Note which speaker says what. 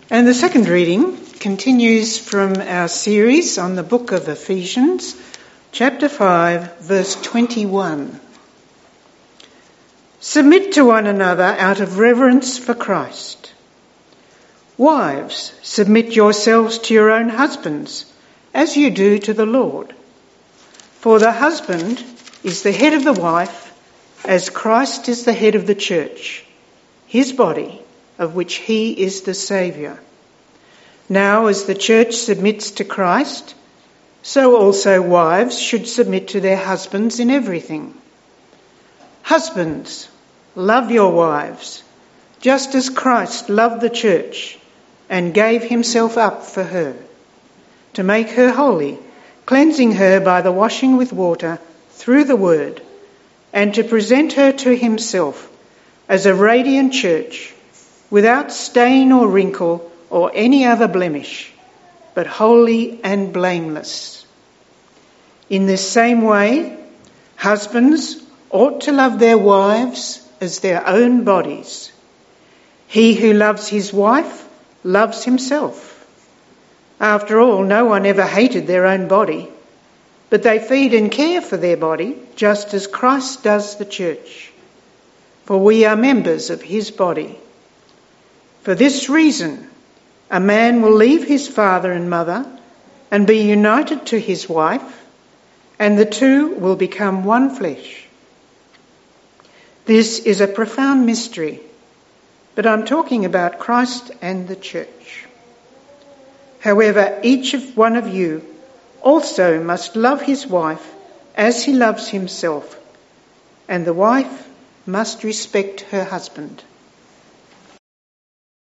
Speaker 1: And the second reading continues from our series on the book of Ephesians, chapter 5, verse 21. Submit to one another out of reverence for Christ. Wives, submit yourselves to your own husbands, as you do to the Lord. For the husband is the head of the wife, as Christ is the head of the church, his body, of which he is the Saviour. Now, as the church submits to Christ, so also wives should submit to their husbands in everything. Husbands, love your wives, just as Christ loved the church and gave himself up for her, to make her holy, cleansing her by the washing with water through the word, and to present her to himself as a radiant church, without stain or wrinkle or any other blemish, but holy and blameless. In this same way, husbands ought to love their wives as their own bodies. He who loves his wife loves himself. After all, no one ever hated their own body, but they feed and care for their body just as Christ does the church. For we are members of his body. For this reason, a man will leave his father and mother and be united to his wife, and the two will become one flesh. This is a profound mystery, but I'm talking about Christ and the church. However, each one of you also must love his wife as he loves himself, and the wife must respect her husband.